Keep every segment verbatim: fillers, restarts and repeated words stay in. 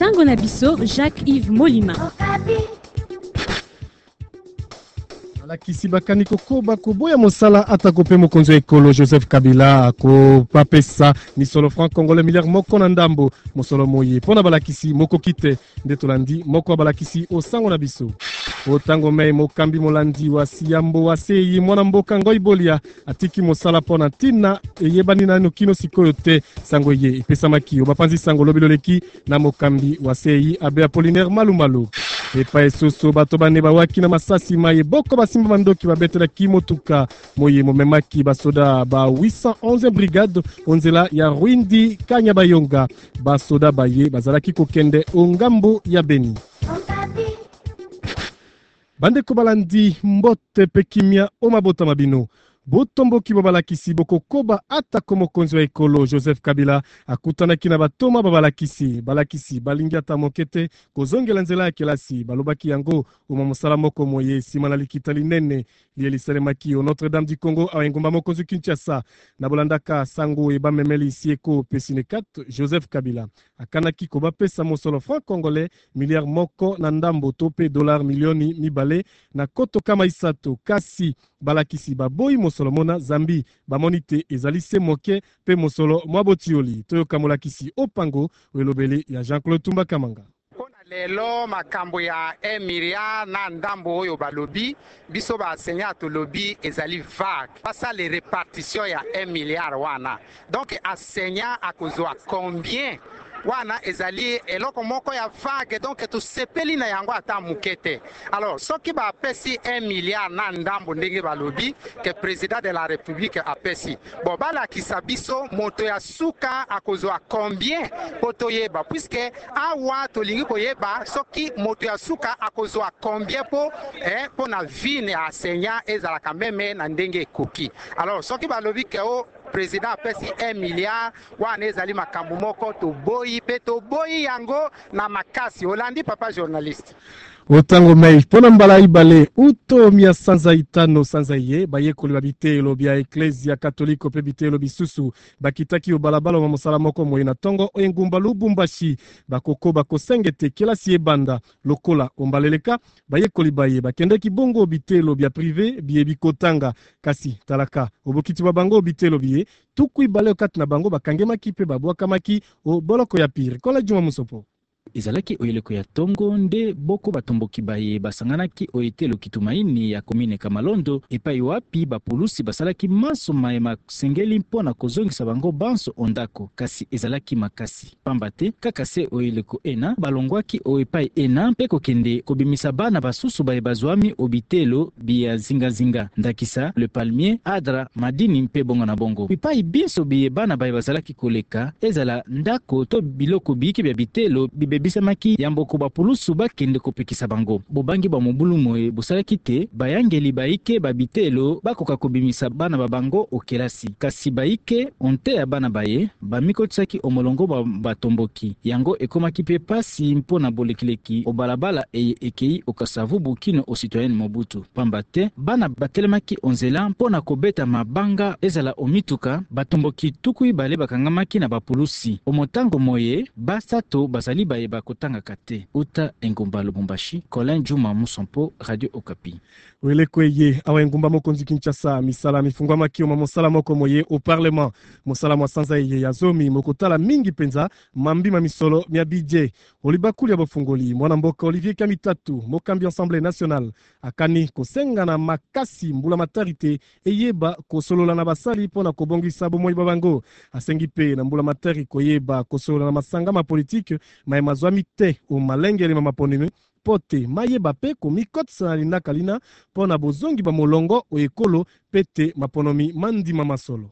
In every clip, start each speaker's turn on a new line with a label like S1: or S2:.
S1: Sango na biso Jacques-Yves Molima.
S2: Balakisi bakani kokoba koboya mosala atakope mokonzi wa ekolo Joseph Kabila ko papesa misolo franc congolais milliard moko na ndambo mosolo moye pona balakisi moko kite ndetolandi moko balakisi o sango na biso otango mei mokambi molandi wa Siambo wa Sei mwana mboka ngoi bolia atiki mosala pona tina eyebani na kino sikoyo te sango ye epesa maki obapanzi sango lobiloleki na mokambi wa Sei abe Apollinaire Malumalu epa esoso bato bane bawaki na masasi maye boko basimba mandoki babetela kimotuka moye momemaki basoda ba huit cent onze brigade onzela ya Rwindi Kanya Bayonga basoda baye bazalaki kokende ongambo ya Beni. Bandeko balandi mbote pekimia omabota mabino botomboki babalakisi bokokoba ata komokonzi wa ekolo Joseph Kabila akutanaki na batoma babalakisi balakisi balingi ata mokete kozongela nzela ya kelasi balobaki yango uma mosala moko moye sima na likita linene lielisalemaki o Notre Dame du Congo awa engumba mokonzi Kinshasa na bolandaka sango ebamemeli sieko pesinekat Joseph Kabila akanaki kobapesa mosolo franc congolais milliard moko na ndambo tope dollar milioni mibale na koto kama isato kasi balakisi baboyi mosolo mona zambi bamonite ezalise moke pe mosolo mwabotioli toyoka molakisi opango welobele ya Jean-Claude Tumba Kamanga.
S3: Lelo makambo ya un milliard na ndambo oyo balobi biso ba enseignant to lobi ezali vague pasa les répartitions ya un milliard wana donc enseignant akozwa combien wana ezali eloko moko ya vague donc to sepeli na yango ata mukete alors soki ba pesi un milliard na ndambo ndenge balobi que président de la république apesi bon bala kisabiso moto ya suka akozwa combien poto yeba puisque awa to lingi ko yeba soki moto ya suka akozwa combien po eh po na vie ne enseignant ezala quand même na ndenge koki alors soki balobi ke o président apesi un milliard wana ezali makambo moko to boyi pe to boyi yango na makasi olandi papa journaliste
S2: otango mei pona mbala ibale uto mia sanza itano sanza ye bayekoli babitelo bya Ecclesia Catholique pe bitelo bisusu bakitaki obalabala wa mosala moko moye na tongo engumba Lubumbashi bakoko bakosengete kelasi ebanda lokola ombaleleka bayekoli baye bakendeki bongo bitelo bya privé bie bikotanga kasi talaka obokiti babango bitelo bie tuku ibale kati na bango bakangemaki pe babwakamaki o boloko ya pire kola Juma Musopo
S4: ezalaki oyeleko ya tongo nde boko batomboki baye basanganaki oyetelo kitumaini ya komine Kamalondo epai wapi bapolusi basalaki maso mayema sengeli mpona kozongisa bango banso ondako kasi ezalaki makasi pamba te kaka se oyeleko ena balongwaki oepai ena mpe kokende kobimisa bana basusu baye bazwami obitelo bia zingazinga ndakisa le palmier adra madini mpe bongo na bongo epai biso biye bana baye bazalaki koleka ezala ndako to biloko biki bia bitelo bibe bisamaki yamboko bapulusu bakende kopekisa bango bobangi ba mobulu moye bosalaki te bayangeli baike babitelo bakoka kobimisa bana babango okelasi kasi baike onte ya bana baye bamikotisaki omolongo ba batomboki yango ekomaki pe pasi mpona bolekileki obalabala eye ekei okasavu bukino o citoyen Mobutu pamba te bana batelemaki onzela mpona kobeta mabanga ezala omituka batomboki tuku ibale bakangamaki na bapulusi omotango moye basato bazali baye bakotanga kate uta engumba Lubumbashi Colin Juma Musompo Radio Okapi
S2: wele kweye awa engumba mokonzi Kinshasa misala mifungwa maki o mosala moko moye au parlement mosala mwa sanza ye yazomi mokotala mingi penza mambima misolo mia bidje olibakuli ya bofungoli mwana mboka Olivier Kamitatu mokambi Assemblée nationale akani kosenga na makasi mbula matarite eyeba kosolola na basali pona kobongisa bomoi babango asengi pe na mbula matari koyeba kosolola na masangama politique maema zwami te o malengeli mamaponime pote mayeba pe komikotisa na lina kalina pona bozongi ba molongo o ekolo pete maponomi mandima masolo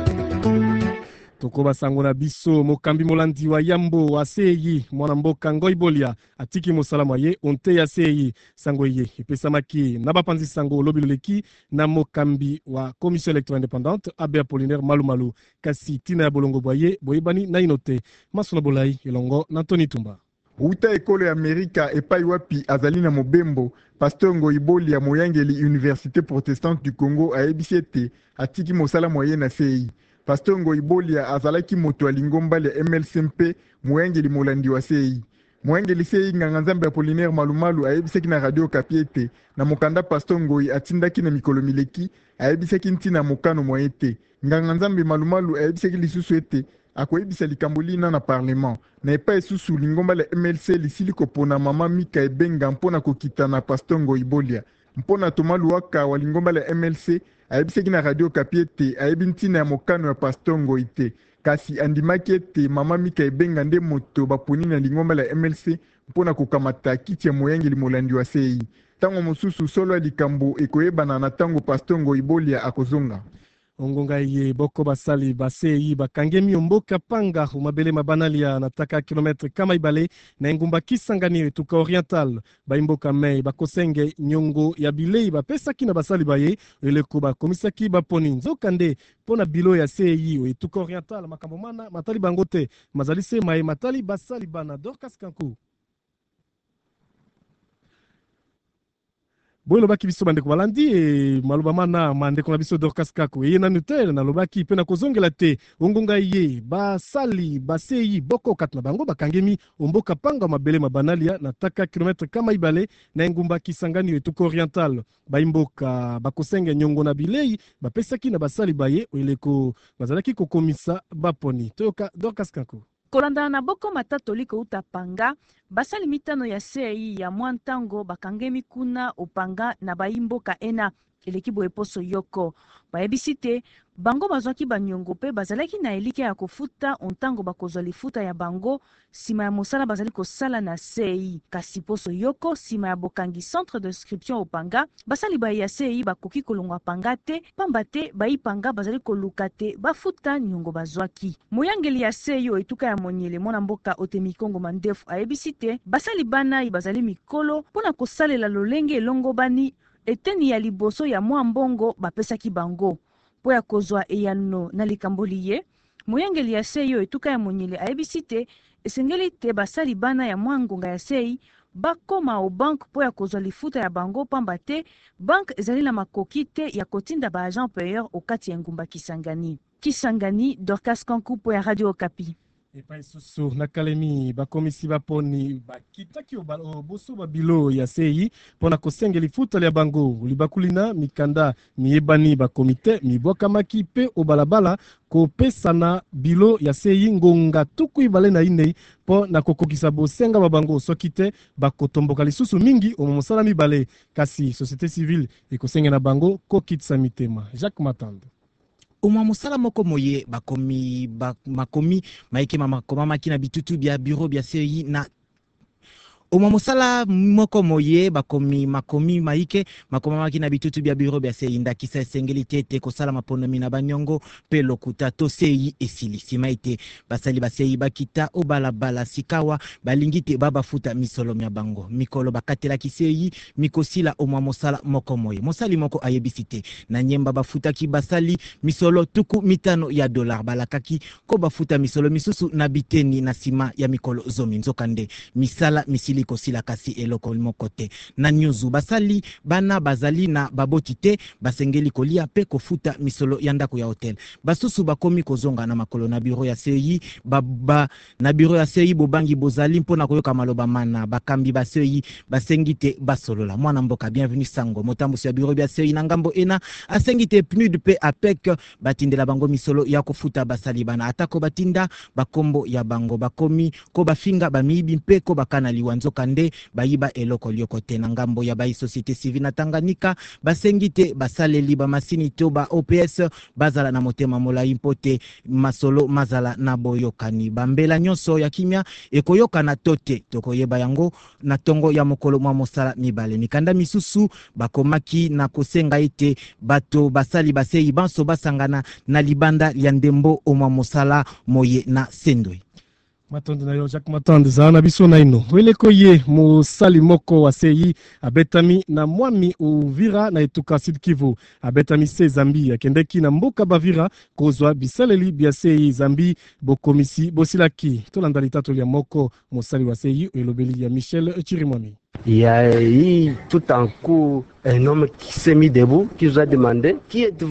S2: Toko basango na biso mokambi molandi wa Yambo wa Sei mwana mboka ngoi bolia atiki mosala moye onte ya Sei sango ye epesamaki na bapanzi sango lobiloleki na mokambi wa commission électorale indépendante abe Apollinaire Malumalu kasi tina ya bolongo boye boyebani na inote masona bolai elongo na Tony Tumba
S5: Uta ekolo ya Amerika epai wapi azalina mobembo Pasteur Ngoiboli ya moyangeli Université protestante du Congo a ebisiete atiki mosala moye na Sei Pasteur Ngoiboli azalaki moto alingomba ya M L C M P moyangeli molandi wa Sei moyangeli sei nganga nzambe Apollinaire Malumalu ayebisaki na radio Okapi ete na mokanda Pasteur Ngoi atindaki na mikolo mileki ayebisaki ntina mokano mwa ete nganga nzambe Malumalu ayebisaki lisusu ete akoyebisa likambo lina na parlement na epa esusu lingomba la M L C lisili kopona mama Mika Ebenga mpona kokita na Pasteur Ngoi Bolia mpona Thomas Luaka wa lingomba la M L C ayebisaki na radio Okapi ete ayebi ntina ya mokano ya Pasteur Ngoi te kasi andimaki ete mama Mika Ebenga nde moto baponi na lingomba la M L C mpona kokamata kiti ya moyangeli molandi wa C I. Tango mosusu solo ya likambo ekoyebana na tango Pasteur Ngoi Bolia akozonga.
S2: Ongonga ye boko basali basei bakangemi omboka panga umabele mabanalia nataka kilometre kama ibale na engumba Kisangani tuka oriental baimboka mei bakosenge nyongo ya bilei bapesa kina basali baye eleko bakomisaki baponi nzokande pona bilo ya sei etuka oriental makambo mana matali bangote mazali se mai matali basali bana Dorcas Kanku. Boyo lobaki biso bandeko balandi e maloba mana mandeko na biso Dorcas Kako ye na nutel na lobaki pe na kozongela te ongonga ye basali basei boko kat na bango bakangemi omboka panga mabele mabanalia na taka kilometre kama ibale na engumba Kisangani etuko oriental baimboka bakosenge nyongo na bilei bapesaki na basali baye eleko bazalaki kokomisa baponi toyoka Dorcas Kako.
S1: Kolanda na boko matatoliko utapanga basali mitano ya C I ya mwantango bakangemi kuna opanga na baimboka ena eleki boye poso yoko bayebisite bango bazwaki banyongo pe bazalaki na elike ya kofuta ontango bakozwa lifuta ya bango sima ya mosala bazali kosala na C I kasi poso yoko sima ya bokangi centre d'inscription opanga basali baye ya C I bakoki kolongwa panga te pamba te baipanga bazali koluka te bafuta nyongo bazwaki moyangeli ya C I etuka ya monyele mona mboka Otemikongo Mandefu ayebisite basali bana bazali mikolo mpona kosalela lolenge elongo bani eteni ya liboso ya mwa mbongo bapesaki bango po ya kozwa eyano na likamboli ye moyangeli ya C I etuka ya monyele ayebisite esengeli te basali bana ya mwa ngonga ya C I bakoma o bank po ya kozwa lifuta ya bango pamba te bank ezali na makoki te ya kotinda ba agent payeur okati ya ngumba Kisangani. Kisangani, Dorcas Kanku po ya Radio Okapi.
S2: Epai susu na Kalemi bakomisi baponi bakitaki oboso babilo ya C I pona kosenge lifuta ya bango libakulina mikanda miyebani bakomite mibwakamaki pe obalabala kopesana bilo ya C I ngonga tuku ibale na inei po na kokokisa bosenga babango sokite bakotomboka lisusu mingi omomosala mibale kasi société civile ekosenge na bango kokitsa mitema. Jacques Matanda.
S6: Uma musala moko moye bakomi ba, makomi maike mama koma makina bitutu bia bureau bia C I na Uma musala moko moye bakomi makomi maike makoma makina bitutu bia bureau bia C I ndakisa esengeli tete kosala maponomi na banyongo pe lokuta to C I esili simaite basali ba C I bakita obala bala sikawa balingite baba futa misolo mya bango mikolo bakatela ki C I mikosila uma musala moko moye mosali moko ayebisite na nyemba bafuta ki basali misolo tuku mitano ya dollar balakaki ko bafuta misolo misusu na biteni na sima ya mikolo zomi nzokande misala misili kosila kasi eloko mokote na nyuzu basali bana bazali na baboti te basengeli kolia pe kofuta misolo ya ndako ya hotel basusu bakomi kozonga na makolo na bureau ya C I baba na bureau ya C I bobangi bozali mpona koyoka maloba mana bakambi ba C I basengi te basolola mwana mboka bienvenue sango motambusi ya bureau ya C I na ngambo ena asengi te P N U D pe A P E C batindela bango misolo ya kofuta basali bana atako batinda bakombo ya bango bakomi ko bafinga bamibi mpe ko bakana liwanzo kande bayiba eloko lyokote na ngambo ya bai société civile na Tanganyika basengite basaleli ba masini to ba O P S bazala na motema molai mpote masolo mazala na boyokani bambela nyonso ya kimia ekoyoka na tote tokoyeba yango na tongo ya mokolo mwa mosala mibale mikanda misusu bakomaki na kosenga ite bato basali basei banso basangana na libanda ya ndembo omwa mosala moye na sendwe.
S2: Matondo na yo Jacques Matanda zana biso na ino weleko ye mosali moko wa C I abetami na mwami Uvira na etuka Sud Kivu abetami se Zambi akendeki na mboka Bavira kozwa bisaleli bia C I Zambi bokomisi bosilaki tolanda litato ya moko mosali wa C I elobeli ya Michel Chirimwami.
S7: Il y a eu tout un coup un homme qui s'est mis debout, qui nous a demandé qui êtes-vous?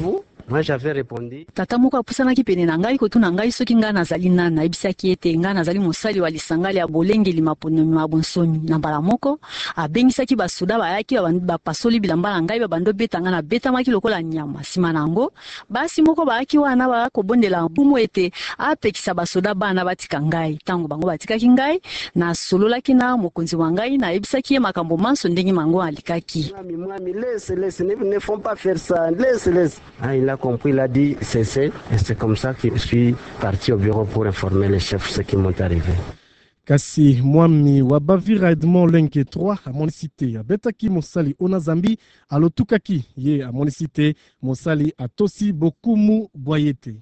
S7: Moi j'avais répondu.
S8: Tata moko apusanaki pene na ngai kotuna ngai soki ngai nazali nani nayebisaki ete ngai nazali mosali wa lisanga ya bolengeli maponomi ma bonsomi na mbala moko abengisaki basoda bayaki bapasoli bilamba na ngai babando beta ngai na betamaki lokola nyama nsima nango basi moko bayaki wana bakobondela mpumu ete apekisa basoda bana batika ngai ntango bango batikaki ngai nasololaki na mokonzi wa ngai nayebisaki ye makambo manso ndenge mango alikaki.
S7: Mwami mwami laisse laisse ne, ne font pas faire ça laisse laisse. Ah, il a compris, il a dit cessez et c'est comme ça que je suis parti au bureau pour informer les chefs ce qui m'ont arrivé.
S2: Kasi mwami wa Bavira Edmond Lenke trois à monicité abetaki mosali ona Zambi alotukaki ye a monicité mosali atosi bokumu boyete.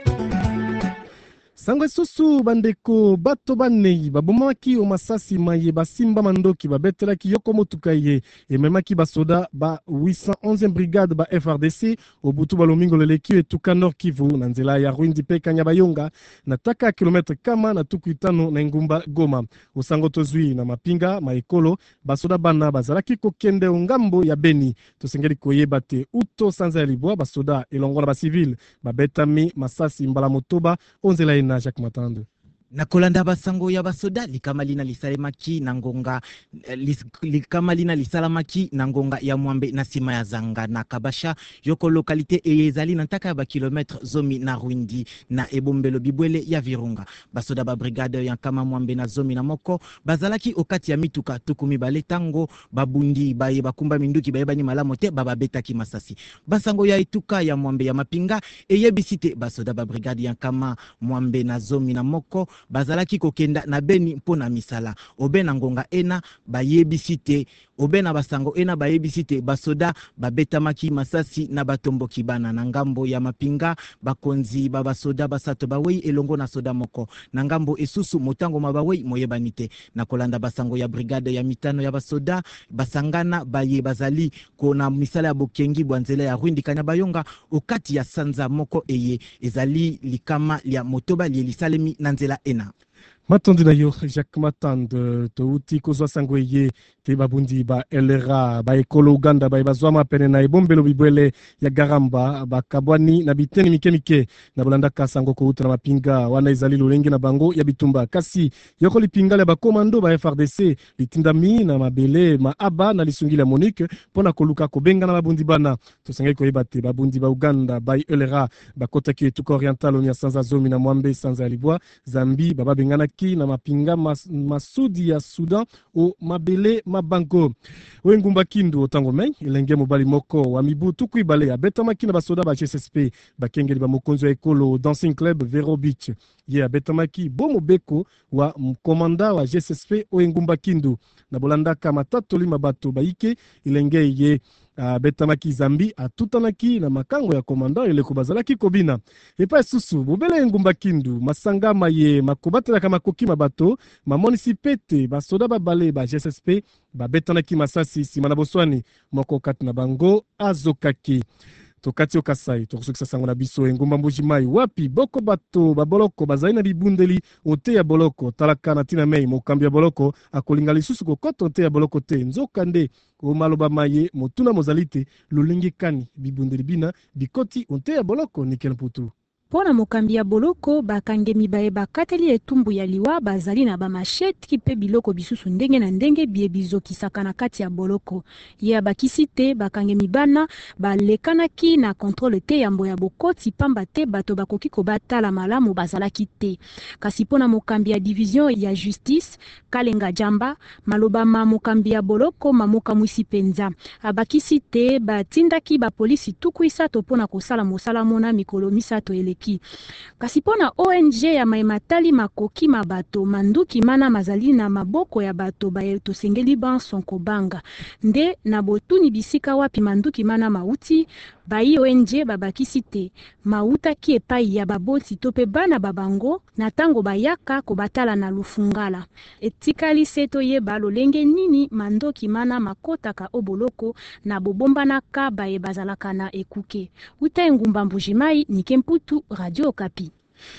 S2: Sangwe susu bandeko bato banei babomaki o masasi maye basimba mandoki babetelaki yoko motuka ye ememaki basoda ba huit cent onzième brigade ba F R D C o butu balomingo leleki etuka Nord Kivu na nzela ya Rwindi pe Kanyabayonga na taka kilometre kama na tuku itano na ngumba Goma osango tozwi na mapinga maekolo basoda bana bazalaki kokende ngambo ya Beni tosengeli koyeba te uto sanza ya libwa basoda elongo na ba civil babetami masasi mbala motoba onzela ina Jacques Matando.
S6: Na kolanda basango ya basoda likamalina lisalemaki na ngonga lis, likamalina lisalamaki na ngonga ya Mwambe na sima ya Zanga na Kabasha yoko lokalite eyezali na ntaka ya ba kilometre zomi na Rwindi na ebombelo bibwele ya Virunga basoda ba brigade ya kama Mwambe na zomi na moko bazalaki okati ya mituka tukumi bale tango babundi baye bakumba minduki baye bani malamo te bababetaki masasi basango ya etuka ya Mwambe ya mapinga eyebisite basoda ba brigade ya kama Mwambe na zomi na moko bazalaki kokenda na Beni mpona misala obena ngonga ena bayebisite obena basango ena bayebisite basoda babetamaki masasi na batomboki bana na ngambo ya mapinga bakonzi ba basoda basato bawei elongo na soda moko na ngambo esusu motango mabawei moyebanite na kolanda basango ya brigade ya mitano ya basoda basangana baye bazali kona misala ya bokengi bwanzela ya Rwindi Kanyabayonga okati ya sanza moko eye ezali likama ya motoba lielisalemi na nzela ena.
S2: Matondi na yo Jacques Matande touti kozwa sangweye te babundi ba elera ba ekolo Uganda ba bazwama pene na ebombelo bibwele ya Garamba ba kabwani na biteni mike mike na bolanda kasango ko utra mapinga wana izali lolenge na bango ya bitumba kasi yoko lipinga le ba komando ba F R D C litindami na mabele ma aba na lisungila Monique pona koluka kobenga na babundi bana tosenge ko yebate babundi ba Uganda ba elera ba kota ki tuko oriental onia sanza zomi na Mwambe sanza libwa Zambi baba bengana na mapinga mas, masudi ya Sudan o mabele mabango wengumba kindu otango mei elenge mobali moko wa mibu tuku ibale ya betamaki na basoda ba G S S P bakengeli ba mokonzo ya ekolo dancing club Vero Beach ye abetamaki bomo beko wa komanda wa G S S P o engumba kindu na bolandaka matatoli mabato baike elenge ye Uh, betamaki Zambi atutanaki na makango ya komanda eleko bazalaki kobina epa susu bobele ngumba kindu masanga maye makobatela kama koki mabato ma municipete basoda babale ba G S S P babetanaki masasi sima na boswani moko kati na bango azokaki tokati okasai tokusukisa sango na biso engumba mbuji mai wapi boko bato baboloko bazali na bibundeli ote ya boloko talaka na tina mei mokambi ya boloko akolinga lisusu kokoto te ya boloko te nzoka nde o maloba maye motuna mozalite lolingi kani bibundeli bina bikoti ote ya boloko nikel putu.
S9: Pona mokambi ya boloko bakangemi baye bakateli etumbu ya liwa bazali na bamashete kipe biloko bisusu ndenge na ndenge bie bizokisaka na kati ya boloko ye abakisi te bakangemi bana balekanaki na kontrole te yambo ya bokoti pamba te bato bakoki kobatala malamu bazalaki te kasi pona mokambi ya division ya justice Kalenga Jamba maloba ma mokambi ya boloko mamoka mwisi penza abakisi te batindaki ba polisi tuku isato pona kosala mosala mona mikolo misato ele kasi pona O N G ya maimatali makoki mabato manduki mana mazali na maboko ya bato baye tosengeli ban sonko banga nde na botuni bisika wapi manduki mana mauti bayi O N G babakisi te mauta ki epai ya baboti tope bana babango na tango bayaka kobatala na lufungala etikali seto ye balolenge nini mandoki mana makotaka oboloko na bobombana ka baye bazalaka na ekuke uta ngumba mbujimai nikemputu Radio Okapi.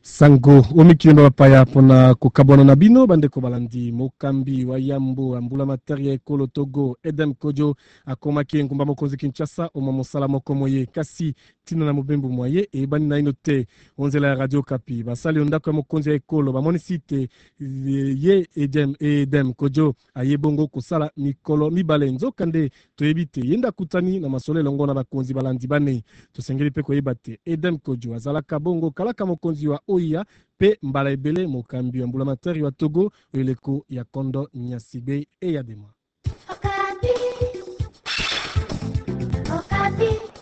S2: sango omikili bapaya pona kokabwana na bino bandeko balandi mokambi wa yambo ambula materia ekolo Togo Edem Kojo akomaki ngumba mokonzi Kinshasa oma mosala moko moye kasi tina na mobembo moye ebani na ino te onzela ya Radio Kapi basali ondako ya mokonzi ya ekolo bamonisi te ye Edem Edem Kojo ayebongo kosala mikolo mibale nzokande toyebi te yenda kutani na masolo elongo na bakonzi balandi bane tosengeli pe koyeba te Edem Kojo azalaka bongo kalaka mokonzi wa oya pe mbala ebele mokambi wa mbula materi wa Togo eleko ya Kondo Nyasibe e ya Dema. Okapi. Okapi.